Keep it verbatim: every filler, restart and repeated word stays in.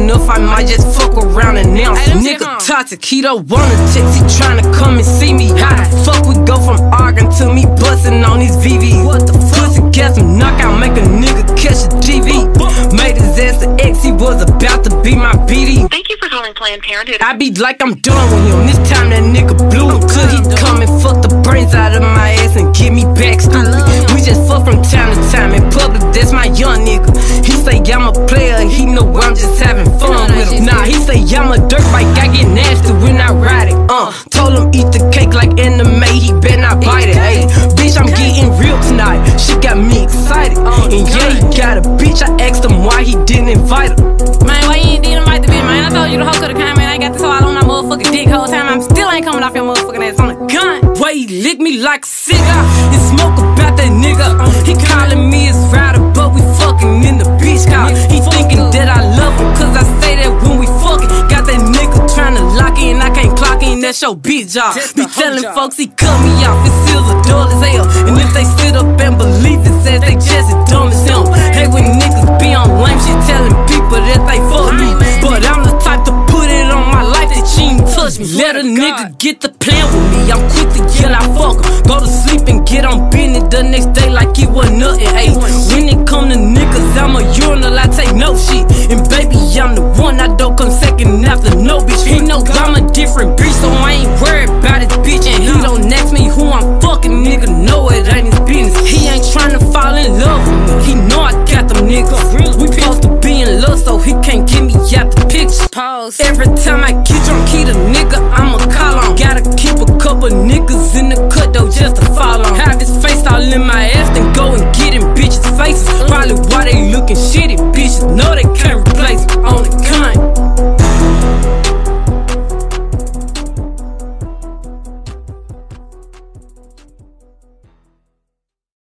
enough, I might just fuck around and now. Nigga toxic, he don't wanna text, he tryna come and see me. How the fuck we go from arguing to me bustin' on these V Vs? What the fuck? Pussy got some knockout, make a nigga catch a G V. Made his ass an ex, he was about to be my B D. Thank you for calling Planned Parenthood. I be like I'm done with him. This time that nigga blew. Could he come and fuck the brains out of my ass and get me back stupid? We just fuck from time to time in public, that's my young nigga. He say I'm a player, he know I'm just having fun with him. Nah, he say I'm a dirt bike, I get nasty when I ride it. Uh, told him eat the cake like anime, he better not bite it. Hey, bitch, I'm getting real tonight. She got me excited. And yeah, he got a bitch. I asked him why he didn't invite her. Man, why you ain't did invite the bitch, man? I told you the hoe could've come, man. I got this hoe all on my motherfucking dick whole time. I'm still ain't coming off your motherfucking ass on a gun. Way he lick me like a cigar and smoke about that nigga. He calling me his rider, but we fucking in the beach car. He thinking that I love him, cause I say that when we fucking. Got that nigga tryna lock in, I can't clock in, that's your bitch job. Be telling folks he cut me off, his seals are dull as hell. And if they sit up and believe it, says they just as dumb as him. Hey, when niggas be on lame shit, telling people that they fuck me. But I'm the type to put it on my life that she ain't touch me. Let a nigga get the plan with me, I'm quick to yell, I fuck him. Go to sleep and get on business the next day like it was nothing. Ayy, when it come to niggas, I'm a urinal, I take no shit. And baby, I'm the one, I don't come second after no bitch. He knows I'm a different bitch, so I ain't worried about his bitch. And he don't ask me who I'm fucking, nigga, know it ain't his business. He ain't tryna fall in love with me, he know I got them niggas. We supposed to be in love, so he can't get me out the picture. Pause. Every time I get drunk, he the nigga I'ma call on. Gotta keep a couple niggas in the car.